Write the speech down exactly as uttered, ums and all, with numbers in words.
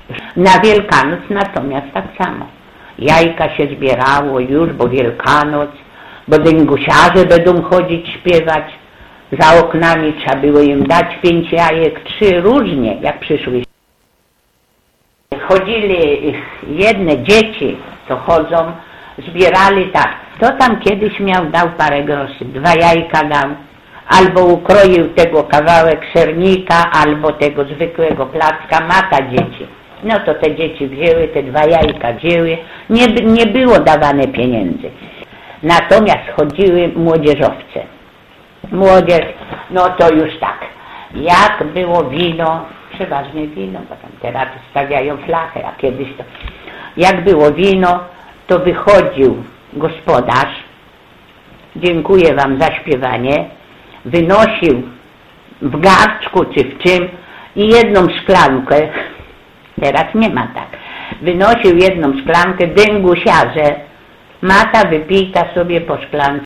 Na Wielkanoc natomiast tak samo. Jajka się zbierało już, bo Wielkanoc, bo dyngusiarze będą chodzić śpiewać. Za oknami trzeba było im dać pięć jajek, trzy różnie, jak przyszły. Chodzili jedne dzieci, co chodzą, zbierali tak. Kto tam kiedyś miał, dał parę groszy, dwa jajka dał, albo ukroił tego kawałek sernika, albo tego zwykłego placka, mata dzieci. No to te dzieci wzięły, te dwa jajka wzięły, nie, nie było dawane pieniędzy. Natomiast chodziły młodzieżowce. Młodzież, no to już tak, jak było wino, przeważnie wino, bo tam teraz stawiają flachę, a kiedyś to, jak było wino, to wychodził gospodarz, dziękuję wam za śpiewanie, wynosił w garczku czy w czym i jedną szklankę, teraz nie ma tak, wynosił jedną szklankę, dyngusiarze, mata wypijta sobie po szklance.